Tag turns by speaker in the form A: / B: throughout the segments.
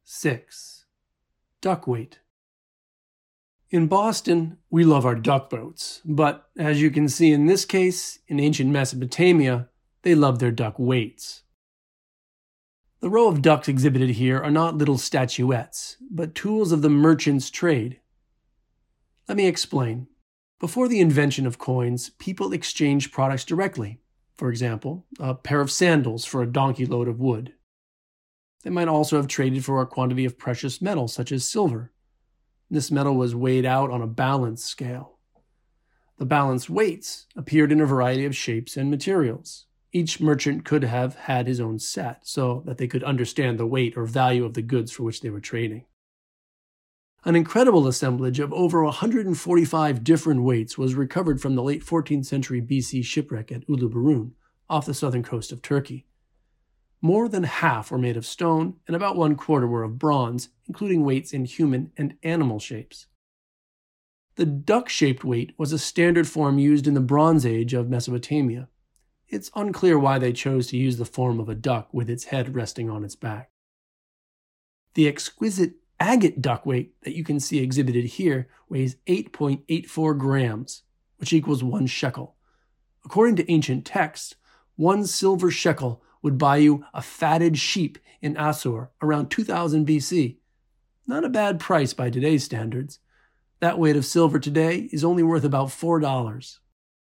A: 6. Duck weight. In Boston, we love our duck boats, but as you can see in this case, in ancient Mesopotamia, they loved their duck weights. The row of ducks exhibited here are not little statuettes, but tools of the merchant's trade. Let me explain. Before the invention of coins, people exchanged products directly. For example, a pair of sandals for a donkey load of wood. They might also have traded for a quantity of precious metal, such as silver. This metal was weighed out on a balance scale. The balanced weights appeared in a variety of shapes and materials. Each merchant could have had his own set, so that they could understand the weight or value of the goods for which they were trading. An incredible assemblage of over 145 different weights was recovered from the late 14th century BC shipwreck at Uluburun, off the southern coast of Turkey. More than half were made of stone, and about 1/4 were of bronze, including weights in human and animal shapes. The duck-shaped weight was a standard form used in the Bronze Age of Mesopotamia. It's unclear why they chose to use the form of a duck with its head resting on its back. The exquisite agate duck weight that you can see exhibited here weighs 8.84 grams, which equals 1 shekel. According to ancient texts, 1 silver shekel would buy you a fatted sheep in Assur around 2000 BC. Not a bad price by today's standards. That weight of silver today is only worth about $4.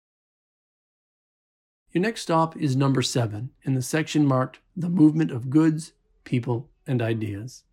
A: Your next stop is number 7 in the section marked The Movement of Goods, People, and Ideas.